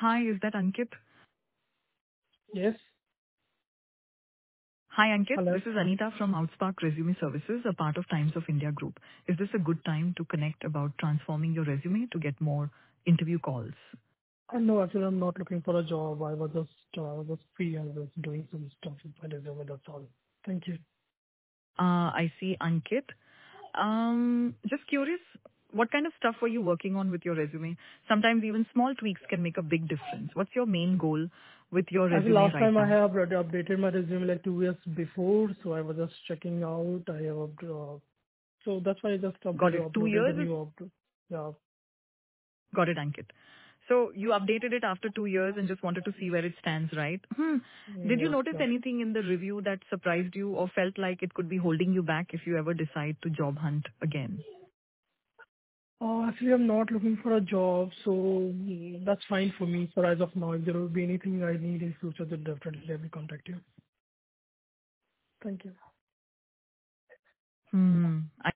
Hi, is that Ankit? Yes. Hi, Ankit. Hello. This is Anita from Outspark Resume Services, a part of Times of India Group. Is this a good time to connect about transforming your resume to get more interview calls? No, actually, I'm not looking for a job. I was just free and was doing some stuff with my resume. That's all. Thank you. I see, Ankit. Just curious, what kind of stuff were you working on with your resume? Sometimes even small tweaks can make a big difference. What's your main goal with your Actually, resume last right time I now? have already updated my resume like 2 years before, so I was just checking out. So that's why I just Got it. uploaded the new update. Yeah. Got it, Ankit. So you updated it after 2 years and just wanted to see where it stands, right? Did you Yes. notice Yeah. anything in the review that surprised you or felt like it could be holding you back if you ever decide to job hunt again? Actually, I'm not looking for a job, so that's fine for me. For as of now, if there will be anything I need in future, then definitely I will contact you. Thank you. Hmm.